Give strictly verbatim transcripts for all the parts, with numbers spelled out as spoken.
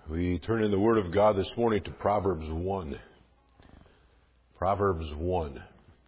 We turn in the Word of God this morning to Proverbs one. Proverbs one.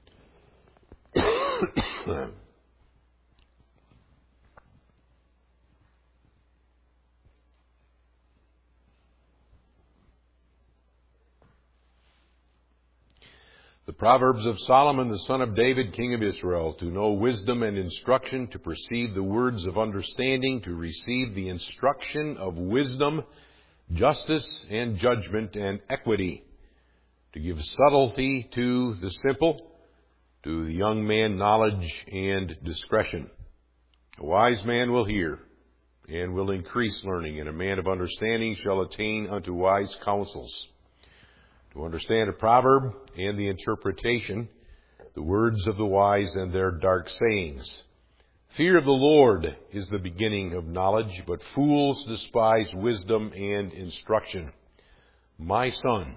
The Proverbs of Solomon, the son of David, king of Israel, to know wisdom and instruction, to perceive the words of understanding, to receive the instruction of wisdom, justice and judgment and equity, to give subtlety to the simple, to the young man knowledge and discretion. A wise man will hear and will increase learning, and a man of understanding shall attain unto wise counsels. To understand a proverb and the interpretation, the words of the wise and their dark sayings. Fear of the Lord is the beginning of knowledge, but fools despise wisdom and instruction. My son,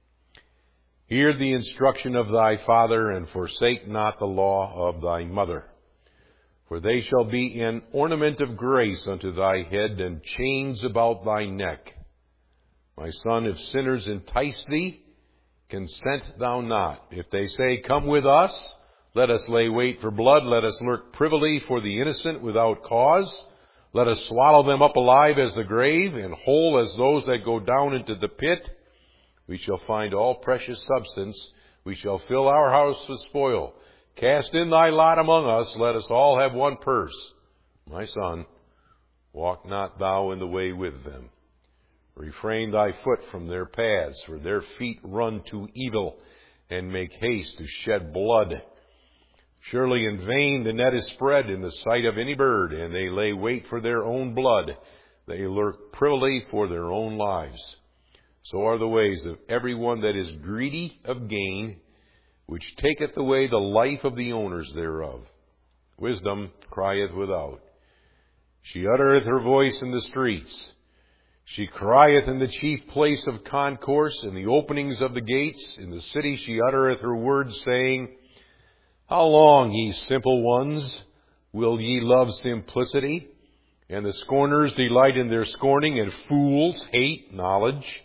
hear the instruction of thy father, and forsake not the law of thy mother. For they shall be an ornament of grace unto thy head, and chains about thy neck. My son, if sinners entice thee, consent thou not. If they say, Come with us, let us lay wait for blood, let us lurk privily for the innocent without cause. Let us swallow them up alive as the grave, and whole as those that go down into the pit. We shall find all precious substance. We shall fill our house with spoil. Cast in thy lot among us. Let us all have one purse. My son, walk not thou in the way with them. Refrain thy foot from their paths, for their feet run to evil, and make haste to shed blood. Surely in vain the net is spread in the sight of any bird, and they lay wait for their own blood. They lurk privily for their own lives. So are the ways of every one that is greedy of gain, which taketh away the life of the owners thereof. Wisdom crieth without. She uttereth her voice in the streets. She crieth in the chief place of concourse, in the openings of the gates. In the city she uttereth her words, saying, How long, ye simple ones, will ye love simplicity? And the scorners delight in their scorning, and fools hate knowledge.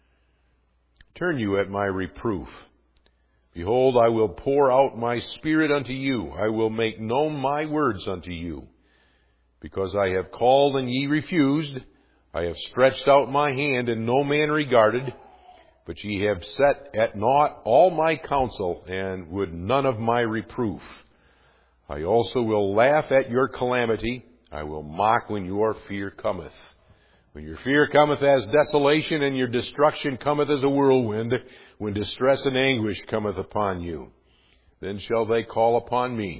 Turn you at my reproof. Behold, I will pour out my spirit unto you. I will make known my words unto you. Because I have called and ye refused, I have stretched out my hand, and no man regarded. But ye have set at naught all my counsel, and would none of my reproof. I also will laugh at your calamity. I will mock when your fear cometh. When your fear cometh as desolation, and your destruction cometh as a whirlwind, when distress and anguish cometh upon you, then shall they call upon me,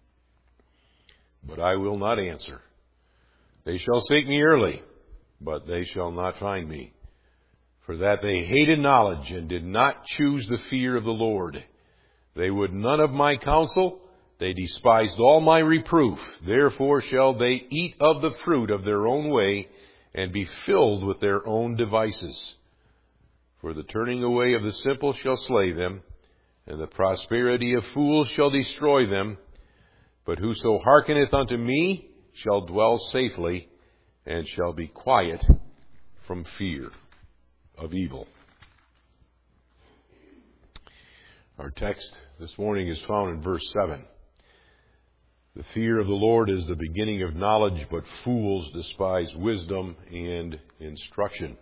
but I will not answer. They shall seek me early, but they shall not find me. For that they hated knowledge, and did not choose the fear of the Lord. They would none of my counsel. They despised all my reproof. Therefore shall they eat of the fruit of their own way, and be filled with their own devices. For the turning away of the simple shall slay them, and the prosperity of fools shall destroy them. But whoso hearkeneth unto me shall dwell safely, and shall be quiet from fear of evil. Our text this morning is found in verse seven. The fear of the Lord is the beginning of knowledge, but fools despise wisdom and instruction.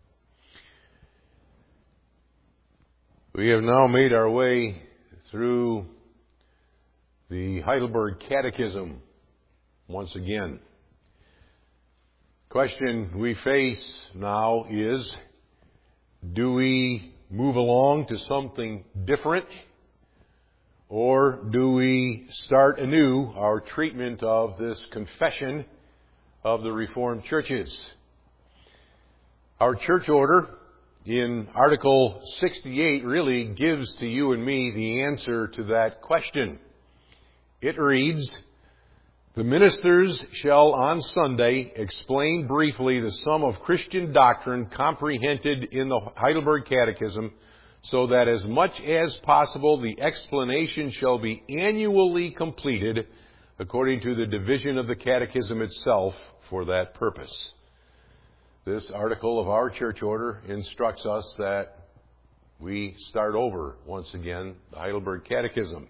We have now made our way through the Heidelberg Catechism once again. The question we face now is, do we move along to something different, or do we start anew our treatment of this confession of the Reformed churches? Our church order in Article sixty-eight really gives to you and me the answer to that question. It reads, The ministers shall on Sunday explain briefly the sum of Christian doctrine comprehended in the Heidelberg Catechism, so that as much as possible the explanation shall be annually completed according to the division of the Catechism itself for that purpose. this article of our church order instructs us that we start over once again the Heidelberg Catechism,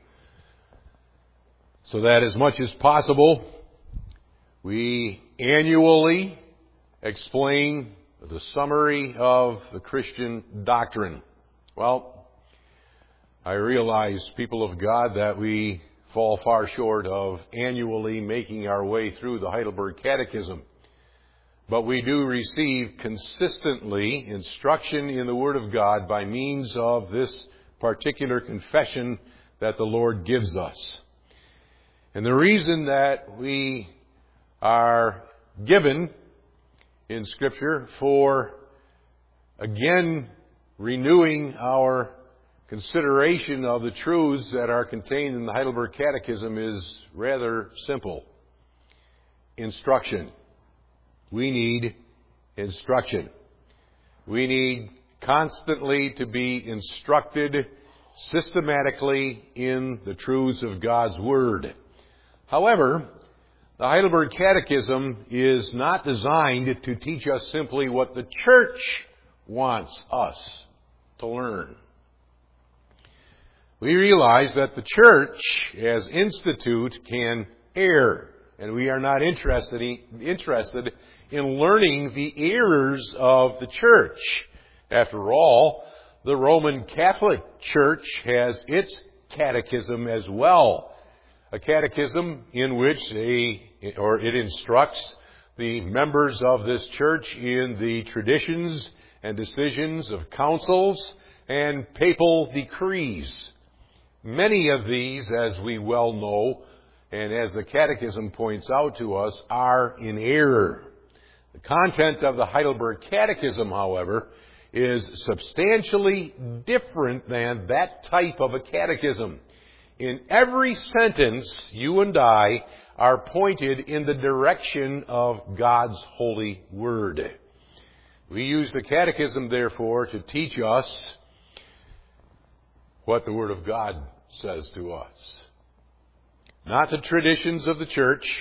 so that as much as possible we annually explain the summary of the Christian doctrine. Well, I realize, people of God, that we fall far short of annually making our way through the Heidelberg Catechism. But we do receive consistently instruction in the Word of God by means of this particular confession that the Lord gives us. And the reason that we are given in Scripture for again renewing our consideration of the truths that are contained in the Heidelberg Catechism is rather simple. Instruction. We need instruction. We need constantly to be instructed systematically in the truths of God's Word. However, the Heidelberg Catechism is not designed to teach us simply what the church wants us to learn. We realize that the church, as institute, can err, and we are not interested in, interested in learning the errors of the church. After all, the Roman Catholic Church has its catechism as well, a catechism in which a, or it instructs the members of this church in the traditions and decisions of councils and papal decrees. Many of these, as we well know, and as the Catechism points out to us, are in error. The content of the Heidelberg Catechism, however, is substantially different than that type of a catechism. In every sentence, you and I are pointed in the direction of God's holy Word. We use the Catechism, therefore, to teach us what the Word of God says to us. Not the traditions of the church,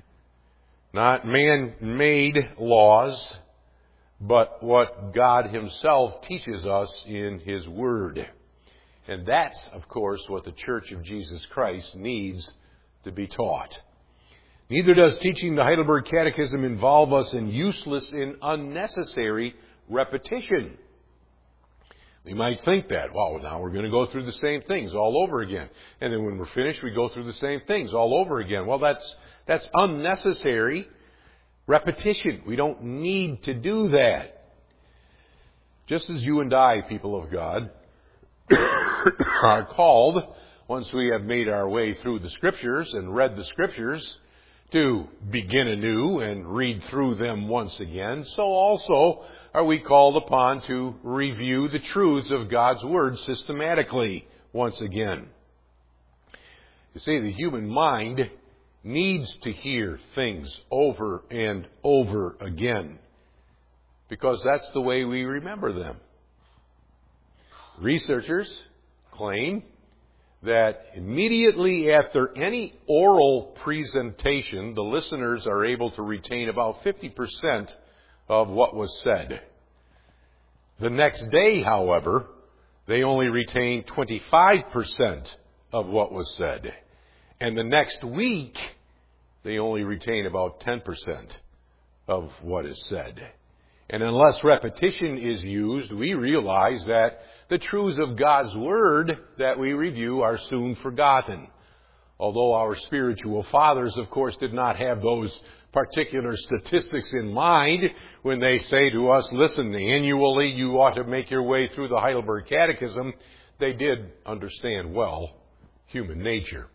not man-made laws, but what God Himself teaches us in His Word. And that's, of course, what the Church of Jesus Christ needs to be taught. Neither does teaching the Heidelberg Catechism involve us in useless and unnecessary repetition. We might think that, well, now we're going to go through the same things all over again. And then when we're finished, we go through the same things all over again. Well, that's that's unnecessary repetition. We don't need to do that. Just as you and I, people of God, are called, once we have made our way through the Scriptures and read the Scriptures, to begin anew and read through them once again, so also are we called upon to review the truths of God's Word systematically once again. You see, the human mind needs to hear things over and over again, because that's the way we remember them. Researchers claim that immediately after any oral presentation, the listeners are able to retain about fifty percent of what was said. The next day, however, they only retain twenty-five percent of what was said. And the next week, they only retain about ten percent of what is said. And unless repetition is used, we realize that the truths of God's Word that we review are soon forgotten. Although our spiritual fathers, of course, did not have those particular statistics in mind when they say to us, listen, annually you ought to make your way through the Heidelberg Catechism, they did understand well human nature.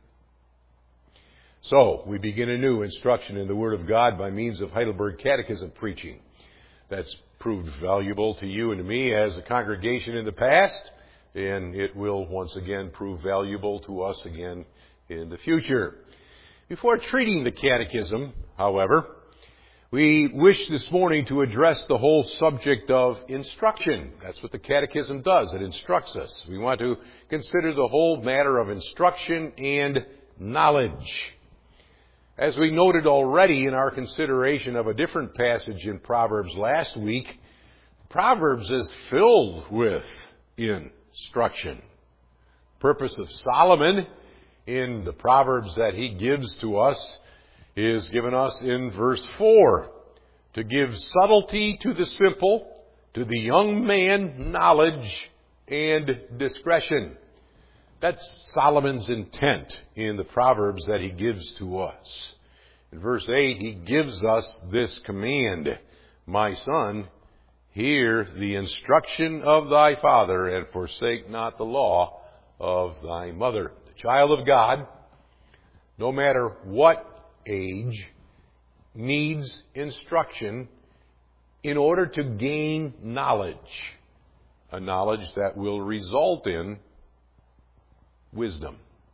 So, we begin a new instruction in the Word of God by means of Heidelberg Catechism preaching. That's proved valuable to you and to me as a congregation in the past, and it will once again prove valuable to us again in the future. Before treating the Catechism, however, we wish this morning to address the whole subject of instruction. That's what the Catechism does. It instructs us. We want to consider the whole matter of instruction and knowledge. As we noted already in our consideration of a different passage in Proverbs last week, Proverbs is filled with instruction. The purpose of Solomon in the Proverbs that he gives to us is given us in verse four. To give subtlety to the simple, to the young man knowledge and discretion. That's Solomon's intent in the Proverbs that he gives to us. In verse eight, he gives us this command, my son, hear the instruction of thy father, and forsake not the law of thy mother. The child of God, no matter what age, needs instruction in order to gain knowledge. A knowledge that will result in wisdom.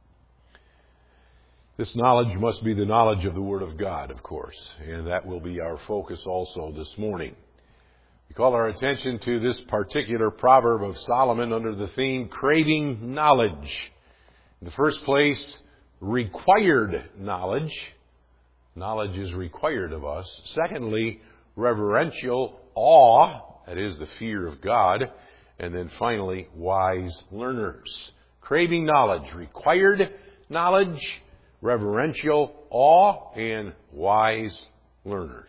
This knowledge must be the knowledge of the Word of God, of course, and that will be our focus also this morning. We call our attention to this particular proverb of Solomon under the theme, craving knowledge. In the first place, required knowledge. Knowledge is required of us. Secondly, reverential awe, that is the fear of God. And then finally, wise learners. Craving knowledge, required knowledge, reverential awe, and wise learners.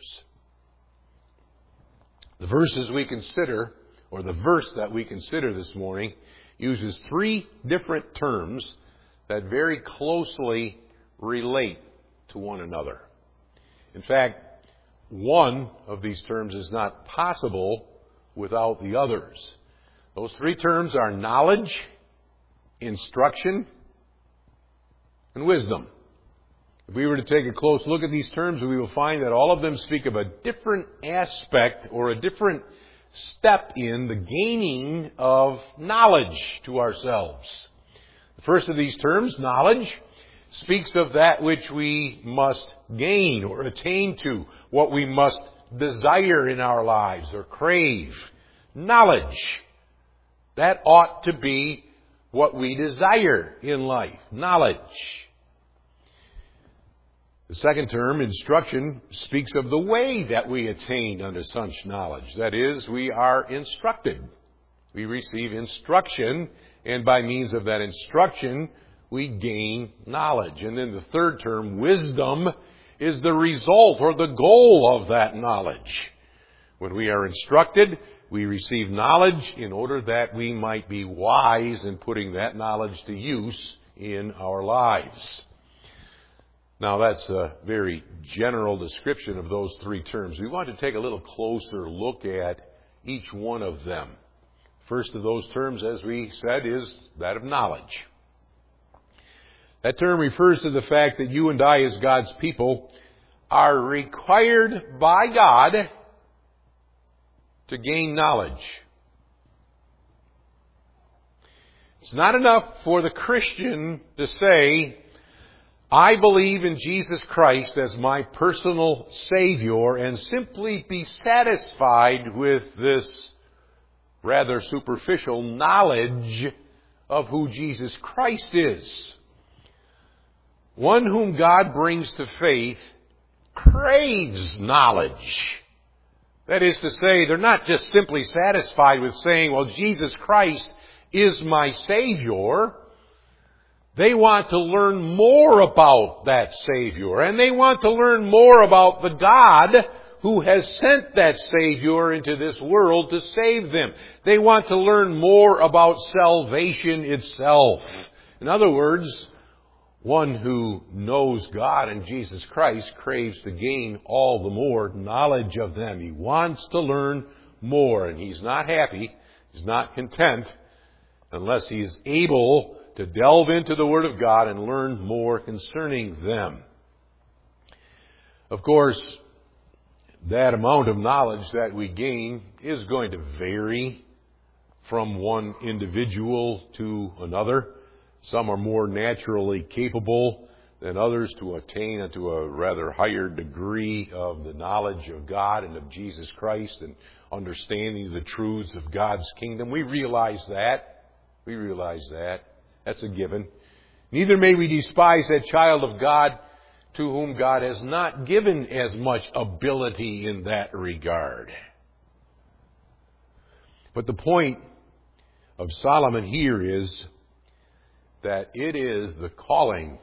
The verses we consider, or the verse that we consider this morning, uses three different terms that very closely relate to one another. In fact, one of these terms is not possible without the others. Those three terms are knowledge, instruction, and wisdom. If we were to take a close look at these terms, we will find that all of them speak of a different aspect or a different step in the gaining of knowledge to ourselves. The first of these terms, knowledge, speaks of that which we must gain or attain to, what we must desire in our lives or crave. Knowledge. That ought to be what we desire in life. Knowledge. The second term, instruction, speaks of the way that we attain unto such knowledge. That is, we are instructed. We receive instruction, and by means of that instruction, we gain knowledge. And then the third term, wisdom, is the result or the goal of that knowledge. When we are instructed, we receive knowledge in order that we might be wise in putting that knowledge to use in our lives. Now, that's a very general description of those three terms. We want to take a little closer look at each one of them. First of those terms, as we said, is that of knowledge. That term refers to the fact that you and I, as God's people, are required by God to gain knowledge. It's not enough for the Christian to say, I believe in Jesus Christ as my personal Savior, and simply be satisfied with this rather superficial knowledge of who Jesus Christ is. One whom God brings to faith craves knowledge. That is to say, they're not just simply satisfied with saying, well, Jesus Christ is my Savior. They want to learn more about that Savior. And they want to learn more about the God who has sent that Savior into this world to save them. They want to learn more about salvation itself. In other words, one who knows God and Jesus Christ craves to gain all the more knowledge of them. He wants to learn more, and he's not happy, he's not content, unless he is able to delve into the Word of God and learn more concerning them. Of course, that amount of knowledge that we gain is going to vary from one individual to another. Some are more naturally capable than others to attain unto a rather higher degree of the knowledge of God and of Jesus Christ and understanding the truths of God's kingdom. We realize that. We realize that. That's a given. Neither may we despise that child of God to whom God has not given as much ability in that regard. But the point of Solomon here is that it is the calling,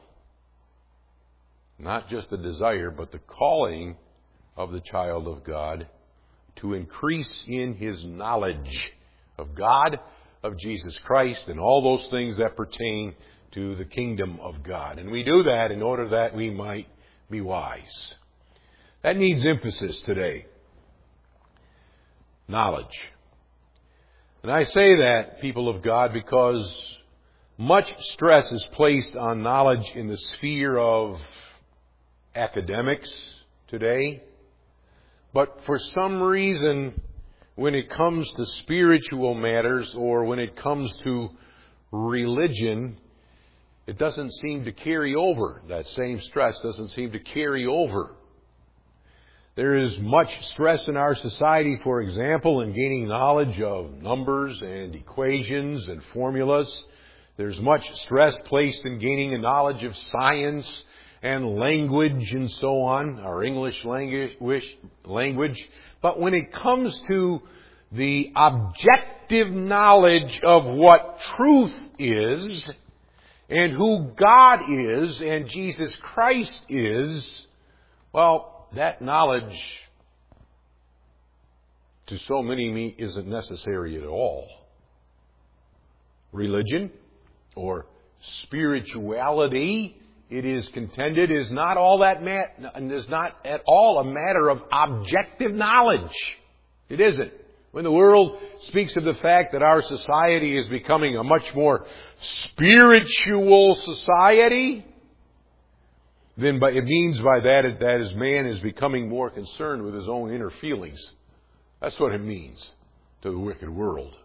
not just the desire, but the calling of the child of God to increase in his knowledge of God, of Jesus Christ, and all those things that pertain to the kingdom of God. And we do that in order that we might be wise. That needs emphasis today. Knowledge. And I say that, people of God, because much stress is placed on knowledge in the sphere of academics today. But for some reason, when it comes to spiritual matters or when it comes to religion, it doesn't seem to carry over. That same stress doesn't seem to carry over. There is much stress in our society, for example, in gaining knowledge of numbers and equations and formulas. There's much stress placed in gaining a knowledge of science and language and so on, our English language. But when it comes to the objective knowledge of what truth is and who God is and Jesus Christ is, well, that knowledge to so many isn't necessary at all. Religion or spirituality, it is contended, is not all that ma- is not at all a matter of objective knowledge. It isn't. When the world speaks of the fact that our society is becoming a much more spiritual society, then by, it means by that that as man is becoming more concerned with his own inner feelings. That's what it means to the wicked world.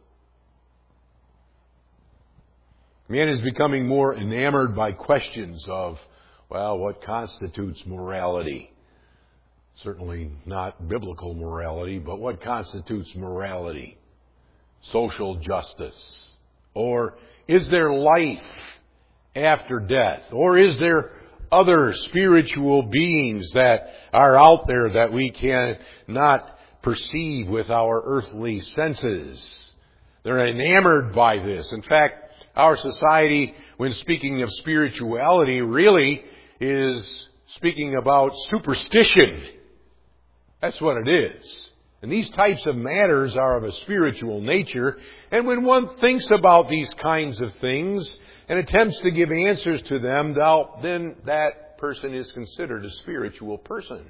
Man is becoming more enamored by questions of, well, what constitutes morality? Certainly not biblical morality, but what constitutes morality? Social justice. Or is there life after death? Or is there other spiritual beings that are out there that we cannot perceive with our earthly senses? They're enamored by this. In fact, our society, when speaking of spirituality, really is speaking about superstition. That's what it is. And these types of matters are of a spiritual nature. And when one thinks about these kinds of things and attempts to give answers to them, then that person is considered a spiritual person.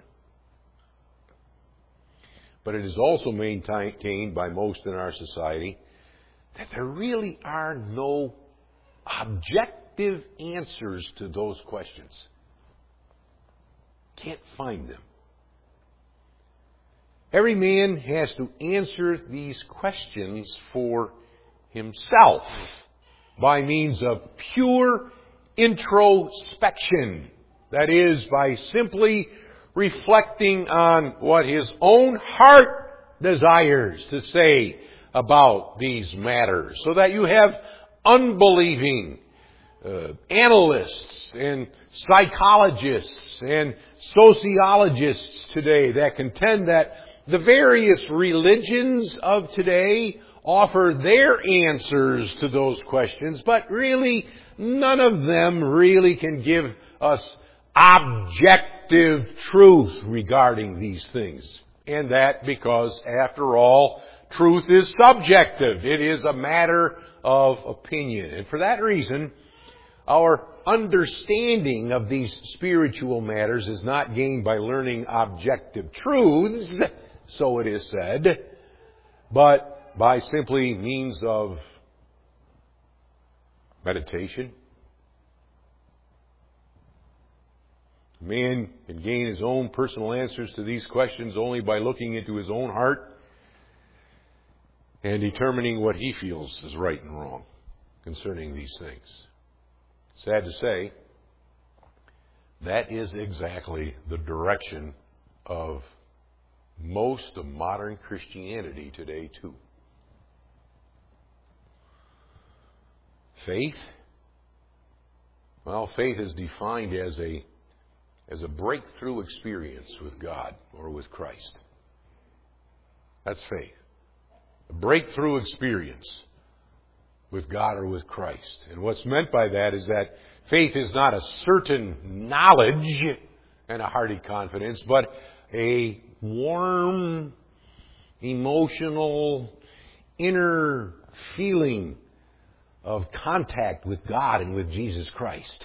But it is also maintained by most in our society that there really are no objective answers to those questions. Can't find them. Every man has to answer these questions for himself by means of pure introspection. That is, by simply reflecting on what his own heart desires to say about these matters, so that you have unbelieving uh, analysts and psychologists and sociologists today that contend that the various religions of today offer their answers to those questions, but really none of them really can give us objective truth regarding these things. And that because, after all, truth is subjective. It is a matter of opinion. And for that reason, our understanding of these spiritual matters is not gained by learning objective truths, so it is said, but by simply means of meditation. Man can gain his own personal answers to these questions only by looking into his own heart and determining what he feels is right and wrong concerning these things. Sad to say, that is exactly the direction of most of modern Christianity today, too. Faith? Well, faith is defined as a as a breakthrough experience with God or with Christ. That's faith. A breakthrough experience with God or with Christ. And what's meant by that is that faith is not a certain knowledge and a hearty confidence, but a warm, emotional, inner feeling of contact with God and with Jesus Christ.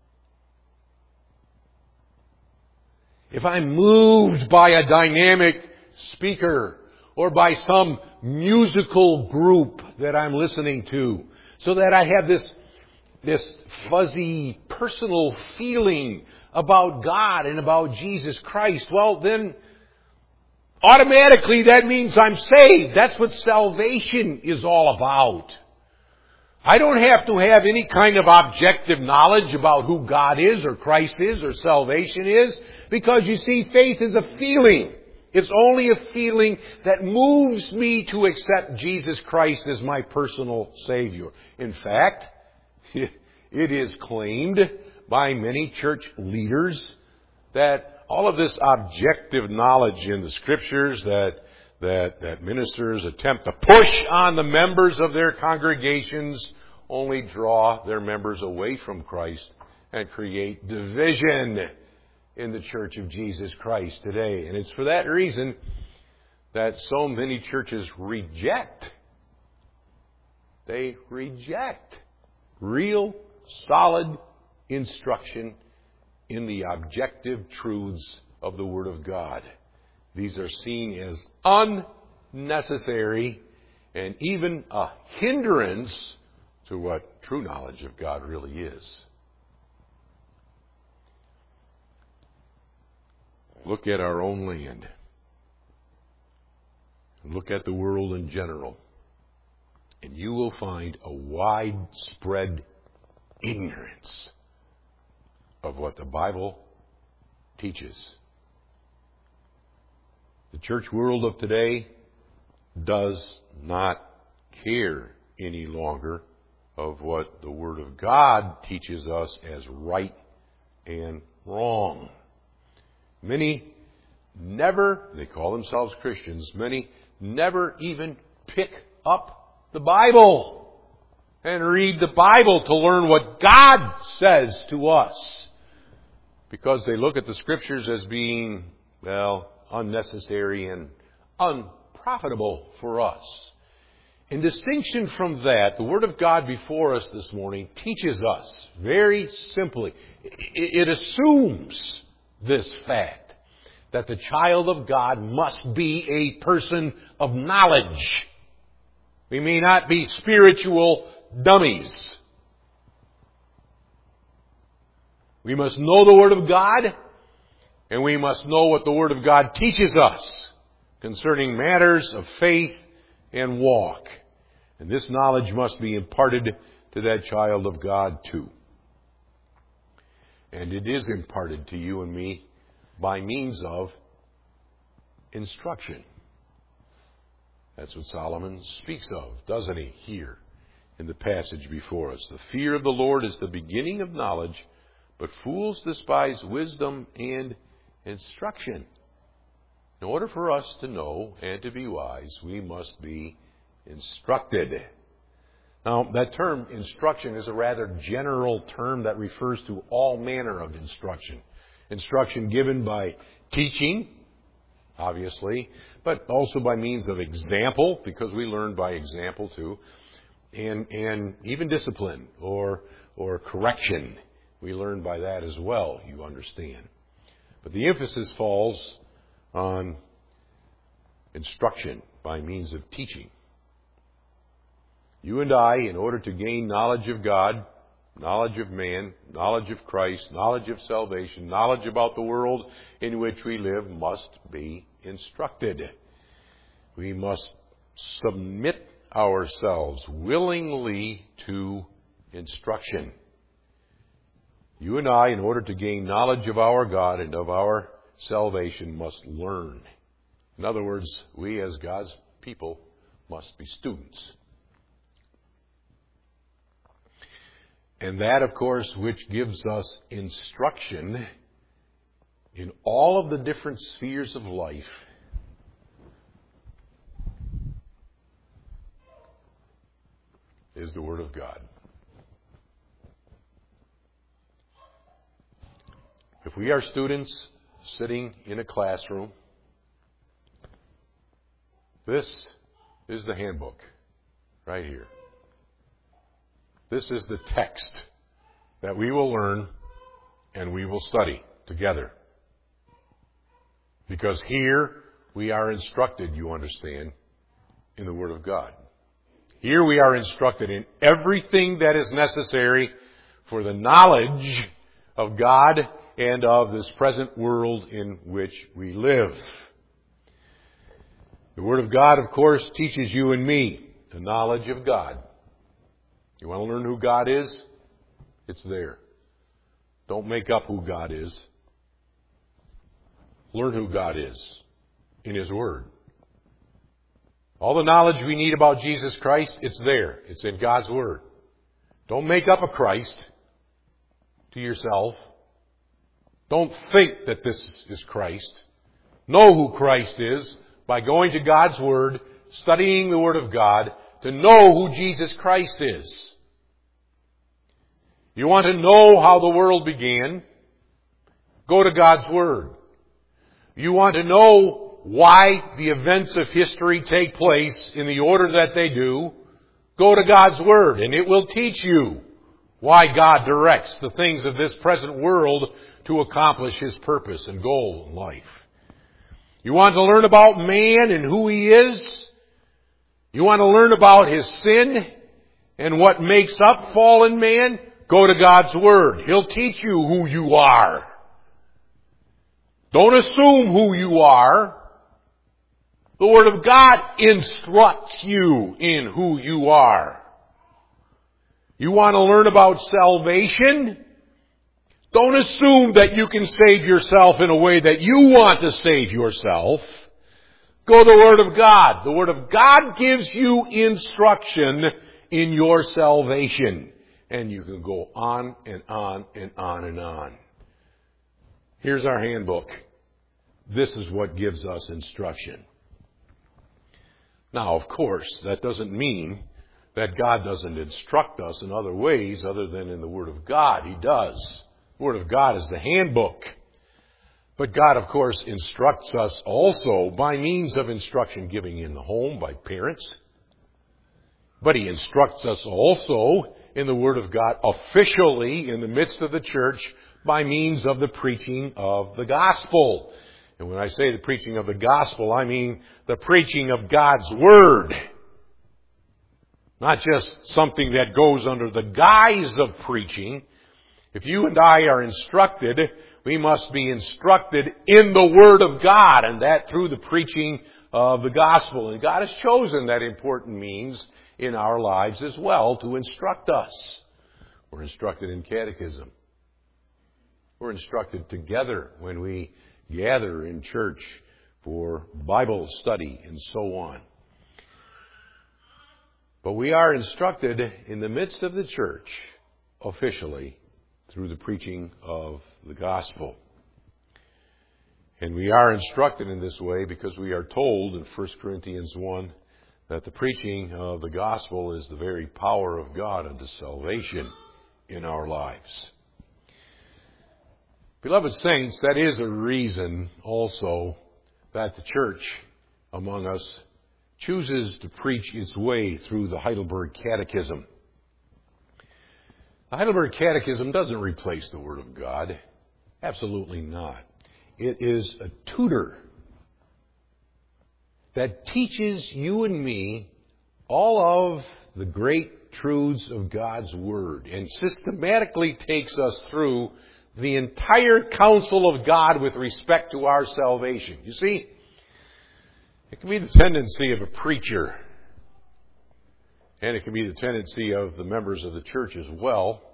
If I'm moved by a dynamic speaker or by some musical group that I'm listening to, so that I have this, this fuzzy personal feeling about God and about Jesus Christ, well then automatically that means I'm saved. That's what salvation is all about. I don't have to have any kind of objective knowledge about who God is or Christ is or salvation is, because you see, faith is a feeling. It's only a feeling that moves me to accept Jesus Christ as my personal Savior. In fact, it is claimed by many church leaders that all of this objective knowledge in the Scriptures that that, that ministers attempt to push on the members of their congregations only draw their members away from Christ and create division in the Church of Jesus Christ today. And it's for that reason that so many churches reject, they reject real, solid instruction in the objective truths of the Word of God. These are seen as unnecessary and even a hindrance to what true knowledge of God really is. Look at our own land. Look at the world in general. And you will find a widespread ignorance of what the Bible teaches. The church world of today does not care any longer of what the Word of God teaches us as right and wrong. Many never, they call themselves Christians, many never even pick up the Bible and read the Bible to learn what God says to us, because they look at the Scriptures as being, well, unnecessary and unprofitable for us. In distinction from that, the Word of God before us this morning teaches us very simply, it assumes this fact, that the child of God must be a person of knowledge. We may not be spiritual dummies. We must know the Word of God, and we must know what the Word of God teaches us concerning matters of faith and walk. And this knowledge must be imparted to that child of God too. And it is imparted to you and me by means of instruction. That's what Solomon speaks of, doesn't he, here in the passage before us. The fear of the Lord is the beginning of knowledge, but fools despise wisdom and instruction. In order for us to know and to be wise, we must be instructed. Now, that term instruction is a rather general term that refers to all manner of instruction. Instruction given by teaching, obviously, but also by means of example, because we learn by example too, and and even discipline or or correction. We learn by that as well, you understand. But the emphasis falls on instruction by means of teaching. You and I, in order to gain knowledge of God, knowledge of man, knowledge of Christ, knowledge of salvation, knowledge about the world in which we live, must be instructed. We must submit ourselves willingly to instruction. You and I, in order to gain knowledge of our God and of our salvation, must learn. In other words, we as God's people must be students. And that, of course, which gives us instruction in all of the different spheres of life, is the Word of God. If we are students sitting in a classroom, this is the handbook right here. This is the text that we will learn and we will study together. Because here we are instructed, you understand, in the Word of God. Here we are instructed in everything that is necessary for the knowledge of God and of this present world in which we live. The Word of God, of course, teaches you and me the knowledge of God. You want to learn who God is? It's there. Don't make up who God is. Learn who God is in His Word. All the knowledge we need about Jesus Christ, it's there. It's in God's Word. Don't make up a Christ to yourself. Don't think that this is Christ. Know who Christ is by going to God's Word, studying the Word of God, to know who Jesus Christ is. You want to know how the world began? Go to God's Word. You want to know why the events of history take place in the order that they do? Go to God's Word, and it will teach you why God directs the things of this present world to accomplish His purpose and goal in life. You want to learn about man and who he is? You want to learn about his sin and what makes up fallen man? Go to God's Word. He'll teach you who you are. Don't assume who you are. The Word of God instructs you in who you are. You want to learn about salvation? Don't assume that you can save yourself in a way that you want to save yourself. Go to the Word of God. The Word of God gives you instruction in your salvation. And you can go on and on and on and on. Here's our handbook. This is what gives us instruction. Now, of course, that doesn't mean that God doesn't instruct us in other ways other than in the Word of God. He does. The Word of God is the handbook. But God, of course, instructs us also by means of instruction giving in the home by parents. But He instructs us also in the Word of God officially in the midst of the church by means of the preaching of the gospel. And when I say the preaching of the gospel, I mean the preaching of God's Word. Not just something that goes under the guise of preaching. If you and I are instructed, we must be instructed in the Word of God, and that through the preaching of the gospel. And God has chosen that important means in our lives as well to instruct us. We're instructed in catechism. We're instructed together when we gather in church for Bible study and so on. But we are instructed in the midst of the church officially through the preaching of the gospel. And we are instructed in this way because we are told in First Corinthians one that the preaching of the gospel is the very power of God unto salvation in our lives. Beloved saints, that is a reason also that the church among us chooses to preach its way through the Heidelberg Catechism. The Heidelberg Catechism doesn't replace the Word of God. Absolutely not. It is a tutor that teaches you and me all of the great truths of God's Word and systematically takes us through the entire counsel of God with respect to our salvation. You see, it can be the tendency of a preacher, and it can be the tendency of the members of the church as well,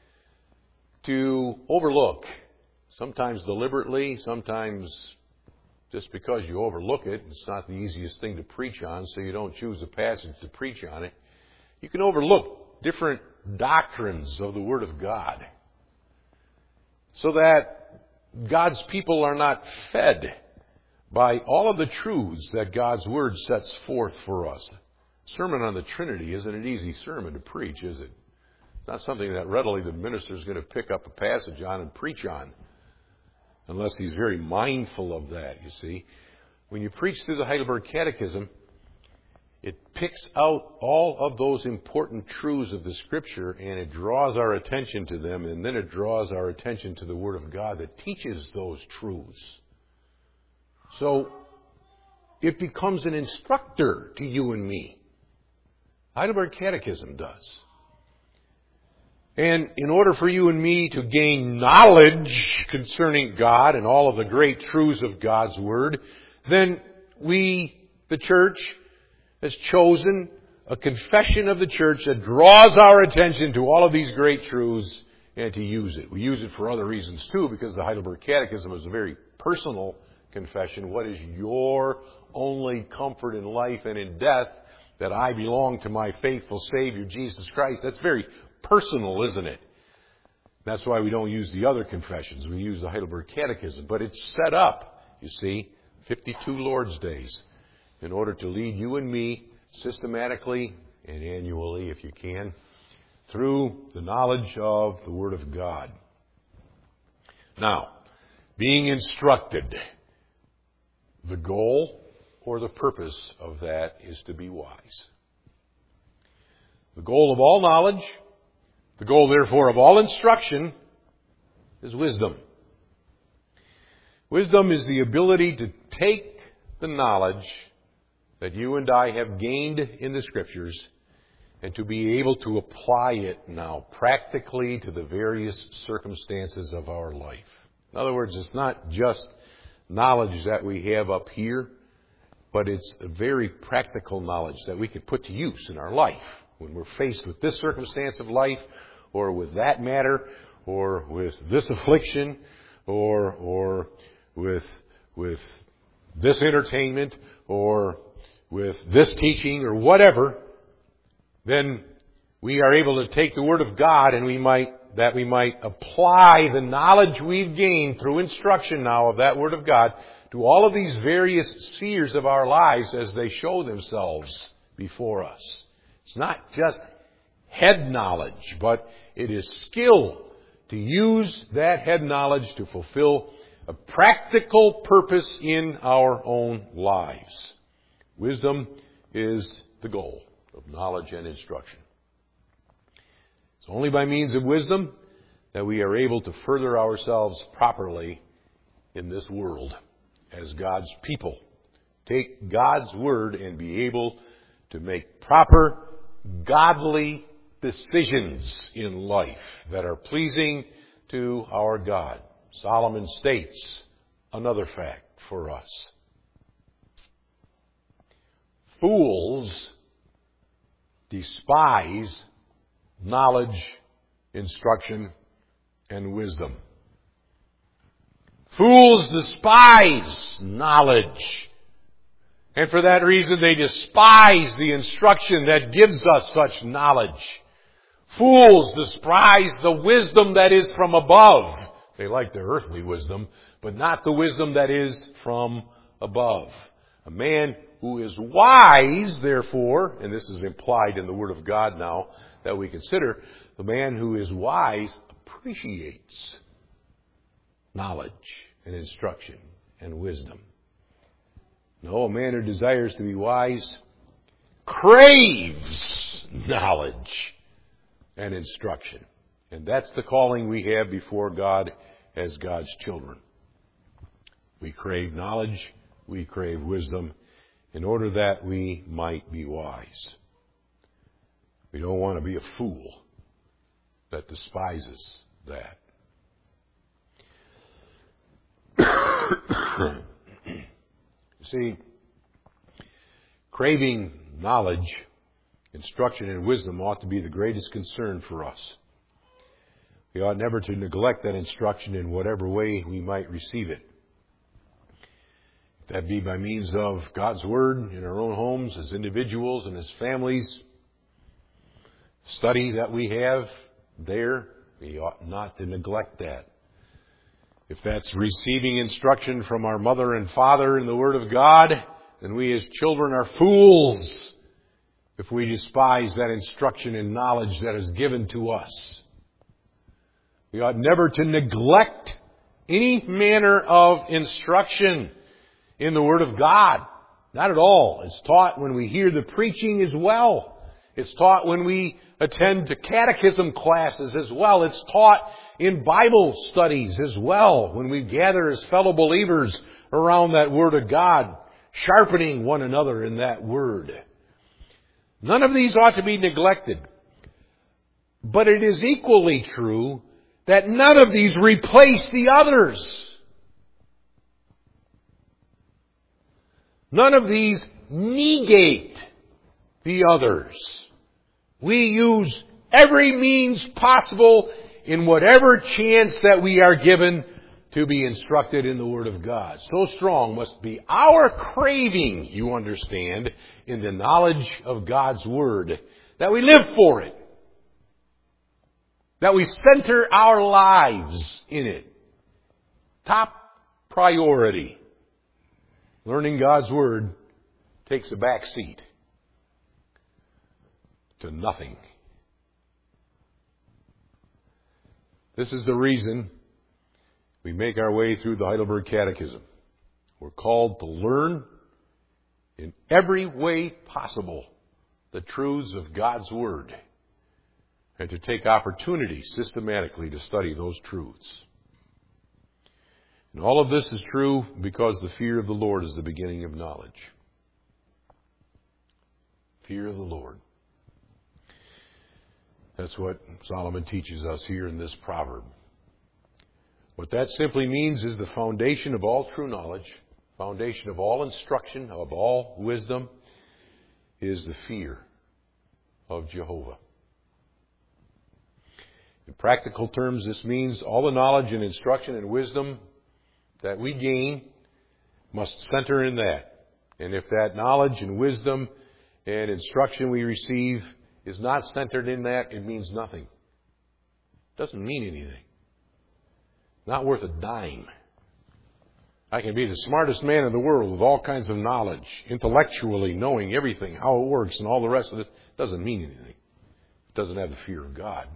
to overlook, sometimes deliberately, sometimes just because you overlook it. It's not the easiest thing to preach on, so you don't choose a passage to preach on it. You can overlook different doctrines of the Word of God, so that God's people are not fed by all of the truths that God's Word sets forth for us. Sermon on the Trinity isn't an easy sermon to preach, is it? It's not something that readily the minister is going to pick up a passage on and preach on, unless he's very mindful of that, you see. When you preach through the Heidelberg Catechism, it picks out all of those important truths of the Scripture, and it draws our attention to them, and then it draws our attention to the Word of God that teaches those truths. So it becomes an instructor to you and me. Heidelberg Catechism does. And in order for you and me to gain knowledge concerning God and all of the great truths of God's Word, then we, the church, has chosen a confession of the church that draws our attention to all of these great truths and to use it. We use it for other reasons too, because the Heidelberg Catechism is a very personal confession. What is your only comfort in life and in death? That I belong to my faithful Savior, Jesus Christ. That's very personal, isn't it? That's why we don't use the other confessions. We use the Heidelberg Catechism. But it's set up, you see, fifty-two Lord's Days, in order to lead you and me systematically and annually, if you can, through the knowledge of the Word of God. Now, being instructed, the goal or the purpose of that is to be wise. The goal of all knowledge, the goal, therefore, of all instruction, is wisdom. Wisdom is the ability to take the knowledge that you and I have gained in the Scriptures and to be able to apply it now practically to the various circumstances of our life. In other words, it's not just knowledge that we have up here, but it's a very practical knowledge that we could put to use in our life when we're faced with this circumstance of life, or with that matter, or with this affliction, or or with with this entertainment, or with this teaching, or whatever. Then we are able to take the Word of God, and we might that we might apply the knowledge we've gained through instruction now of that Word of God to all of these various spheres of our lives as they show themselves before us. It's not just head knowledge, but it is skill to use that head knowledge to fulfill a practical purpose in our own lives. Wisdom is the goal of knowledge and instruction. It's only by means of wisdom that we are able to further ourselves properly in this world as God's people. Take God's Word and be able to make proper, godly decisions in life that are pleasing to our God. Solomon states another fact for us. Fools despise knowledge, instruction, and wisdom. Fools despise knowledge. And for that reason, they despise the instruction that gives us such knowledge. Fools despise the wisdom that is from above. They like the earthly wisdom, but not the wisdom that is from above. A man who is wise, therefore, and this is implied in the Word of God now that we consider, the man who is wise appreciates knowledge and instruction and wisdom. No, a man who desires to be wise craves knowledge and instruction. And that's the calling we have before God as God's children. We crave knowledge, we crave wisdom, in order that we might be wise. We don't want to be a fool that despises that. See, craving knowledge, instruction, and wisdom ought to be the greatest concern for us. We ought never to neglect that instruction in whatever way we might receive it. If that be by means of God's Word in our own homes as individuals and as families, study that we have there, we ought not to neglect that. If that's receiving instruction from our mother and father in the Word of God, then we as children are fools if we despise that instruction and knowledge that is given to us. We ought never to neglect any manner of instruction in the Word of God. Not at all. It's taught when we hear the preaching as well. It's taught when we attend to catechism classes as well. It's taught in Bible studies as well, when we gather as fellow believers around that Word of God, sharpening one another in that Word. None of these ought to be neglected. But it is equally true that none of these replace the others. None of these negate the others. We use every means possible in whatever chance that we are given to be instructed in the Word of God. So strong must be our craving, you understand, in the knowledge of God's Word, that we live for it. That we center our lives in it. Top priority. Learning God's Word takes a back seat to nothing. This is the reason we make our way through the Heidelberg Catechism. We're called to learn in every way possible the truths of God's Word and to take opportunity systematically to study those truths. And all of this is true because the fear of the Lord is the beginning of knowledge. Fear of the Lord. That's what Solomon teaches us here in this proverb. What that simply means is the foundation of all true knowledge, foundation of all instruction, of all wisdom, is the fear of Jehovah. In practical terms, this means all the knowledge and instruction and wisdom that we gain must center in that. And if that knowledge and wisdom and instruction we receive is not centered in that, it means nothing. It doesn't mean anything. Not worth a dime. I can be the smartest man in the world with all kinds of knowledge, intellectually knowing everything, how it works and all the rest of it. It doesn't mean anything. It doesn't have the fear of God.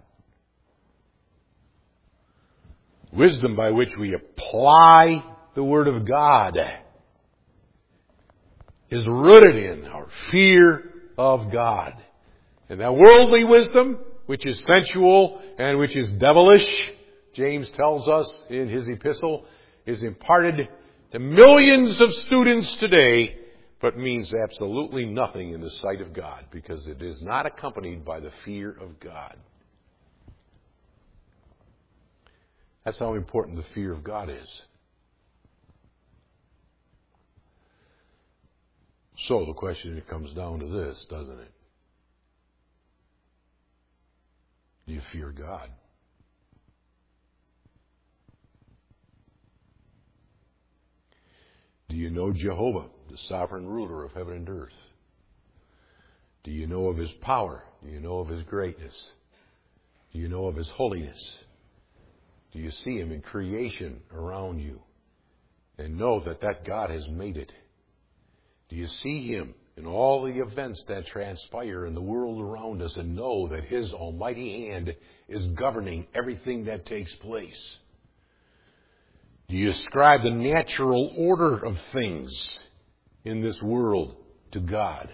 Wisdom by which we apply the Word of God is rooted in our fear of God. And that worldly wisdom, which is sensual and which is devilish, James tells us in his epistle, is imparted to millions of students today, but means absolutely nothing in the sight of God because it is not accompanied by the fear of God. That's how important the fear of God is. So the question comes down to this, doesn't it? Do you fear God? Do you know Jehovah, the sovereign ruler of heaven and earth? Do you know of His power? Do you know of His greatness? Do you know of His holiness? Do you see Him in creation around you and know that that God has made it? Do you see Him in all the events that transpire in the world around us and know that His almighty hand is governing everything that takes place? Do you ascribe the natural order of things in this world to God?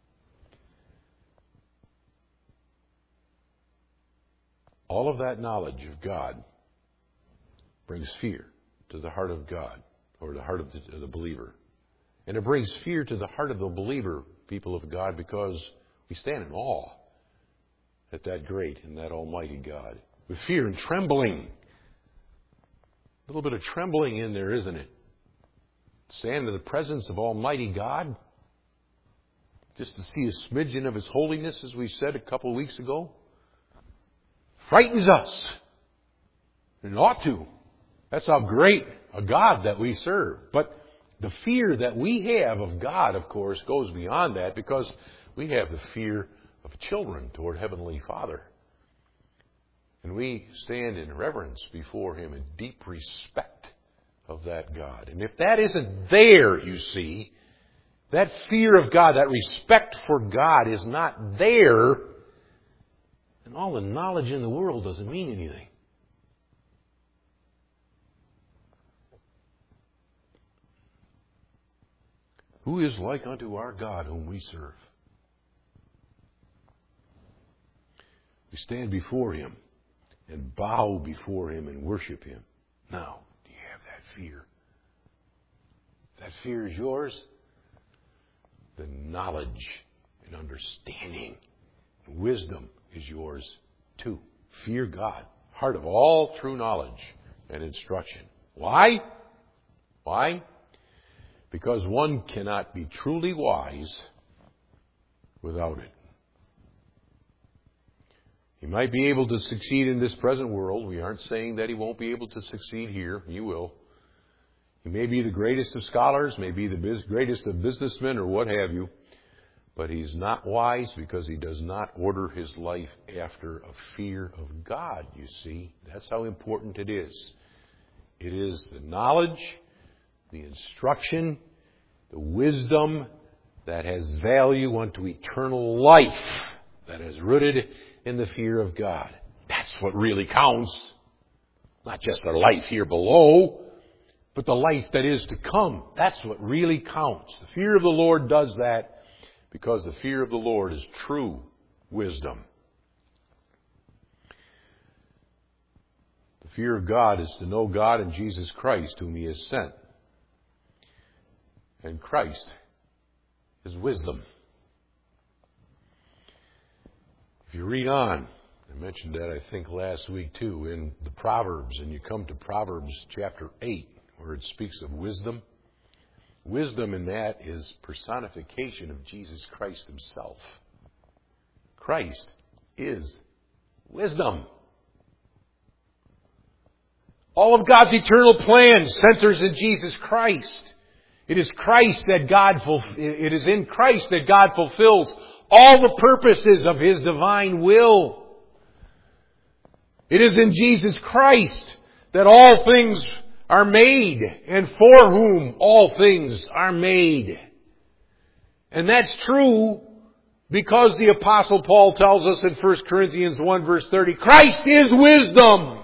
All of that knowledge of God brings fear to the heart of God, or the heart of the, of the believer. And it brings fear to the heart of the believer, people of God, because we stand in awe at that great and that almighty God. With fear and trembling. A little bit of trembling in there, isn't it? Stand in the presence of almighty God. Just to see a smidgen of His holiness, as we said a couple of weeks ago. Frightens us. And it ought to. That's how great a God that we serve. But the fear that we have of God, of course, goes beyond that because we have the fear of children toward Heavenly Father. And we stand in reverence before Him in deep respect of that God. And if that isn't there, you see, that fear of God, that respect for God is not there, then all the knowledge in the world doesn't mean anything. Who is like unto our God whom we serve? We stand before Him and bow before Him and worship Him. Now, do you have that fear? If that fear is yours, then knowledge and understanding and wisdom is yours too. Fear God, heart of all true knowledge and instruction. Why? Why? Because one cannot be truly wise without it. He might be able to succeed in this present world. We aren't saying that he won't be able to succeed here. He will. He may be the greatest of scholars, may be the biz- greatest of businessmen or what have you. But he's not wise because he does not order his life after a fear of God, you see. That's how important it is. It is the knowledge, the instruction, the wisdom that has value unto eternal life, that is rooted in the fear of God. That's what really counts. Not just the life here below, but the life that is to come. That's what really counts. The fear of the Lord does that because the fear of the Lord is true wisdom. The fear of God is to know God and Jesus Christ, whom He has sent. And Christ is wisdom. If you read on, I mentioned that I think last week too, in the Proverbs, and you come to Proverbs chapter eight, where it speaks of wisdom. Wisdom in that is personification of Jesus Christ Himself. Christ is wisdom. All of God's eternal plan centers in Jesus Christ. It is Christ that God, it is in Christ that God fulfills all the purposes of His divine will. It is in Jesus Christ that all things are made, and for whom all things are made. And that's true because the Apostle Paul tells us in First Corinthians one verse thirty, Christ is wisdom.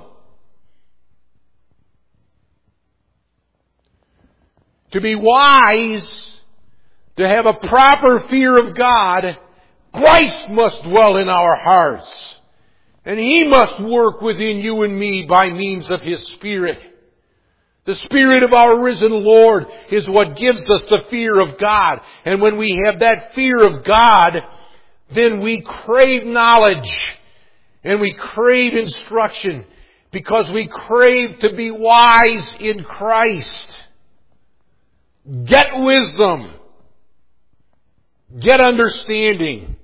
To be wise, to have a proper fear of God, Christ must dwell in our hearts. And He must work within you and me by means of His Spirit. The Spirit of our risen Lord is what gives us the fear of God. And when we have that fear of God, then we crave knowledge and we crave instruction because we crave to be wise in Christ. Get wisdom. Get understanding.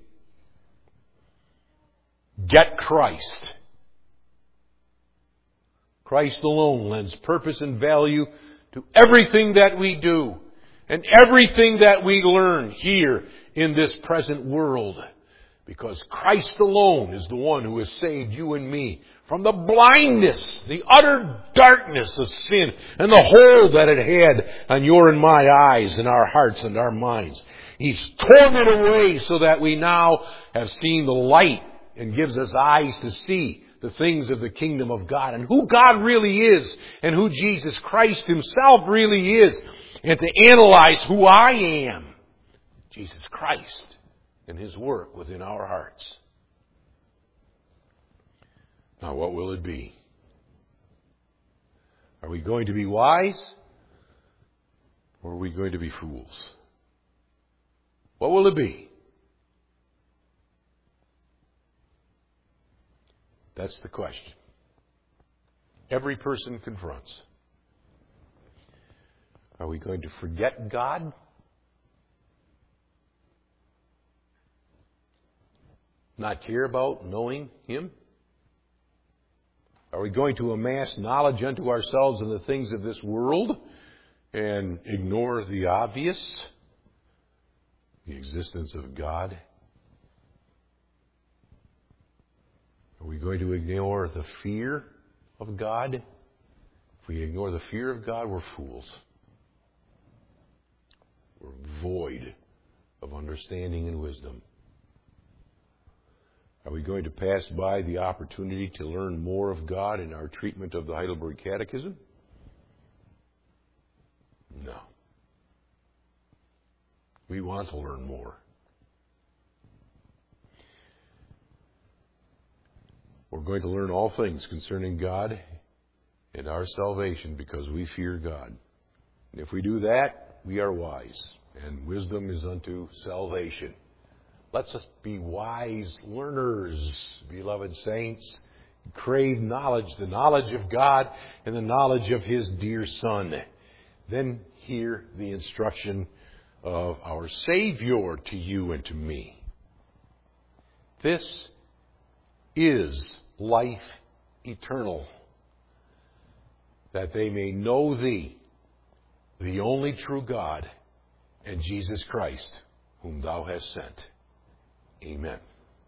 Get Christ. Christ alone lends purpose and value to everything that we do and everything that we learn here in this present world. Because Christ alone is the one who has saved you and me from the blindness, the utter darkness of sin and the hold that it had on your and my eyes and our hearts and our minds. He's torn it away so that we now have seen the light and gives us eyes to see the things of the kingdom of God and who God really is and who Jesus Christ Himself really is, and to analyze who I am, Jesus Christ, and His work within our hearts. Now, what will it be? Are we going to be wise, or are we going to be fools? What will it be? That's the question every person confronts. Are we going to forget God? Not care about knowing Him? Are we going to amass knowledge unto ourselves in the things of this world and ignore the obvious? The existence of God? Are we going to ignore the fear of God? If we ignore the fear of God, we're fools. We're void of understanding and wisdom. Are we going to pass by the opportunity to learn more of God in our treatment of the Heidelberg Catechism? No. We want to learn more. We're going to learn all things concerning God and our salvation because we fear God. And if we do that, we are wise. And wisdom is unto salvation. Let's us be wise learners, beloved saints. Crave knowledge, the knowledge of God and the knowledge of His dear Son. Then hear the instruction of our Savior to you and to me. This is life eternal, that they may know Thee, the only true God, and Jesus Christ, whom Thou hast sent. Amen.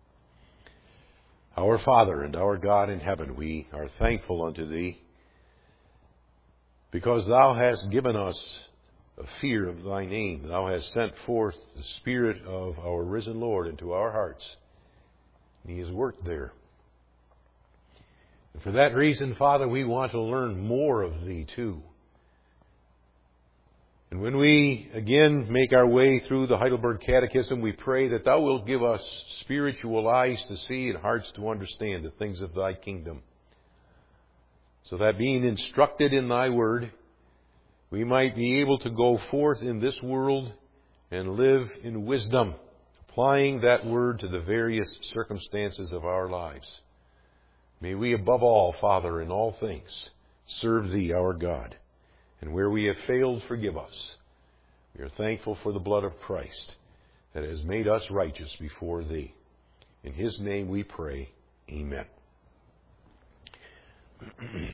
Our Father and our God in heaven, we are thankful unto Thee because Thou hast given us a fear of Thy name. Thou hast sent forth the Spirit of our risen Lord into our hearts. And He has worked there. And for that reason, Father, we want to learn more of Thee too. And when we again make our way through the Heidelberg Catechism, we pray that Thou wilt give us spiritual eyes to see and hearts to understand the things of Thy kingdom, so that being instructed in Thy word, we might be able to go forth in this world and live in wisdom, applying that word to the various circumstances of our lives. May we above all, Father, in all things, serve Thee, our God. And where we have failed, forgive us. We are thankful for the blood of Christ that has made us righteous before Thee. In His name we pray. Amen.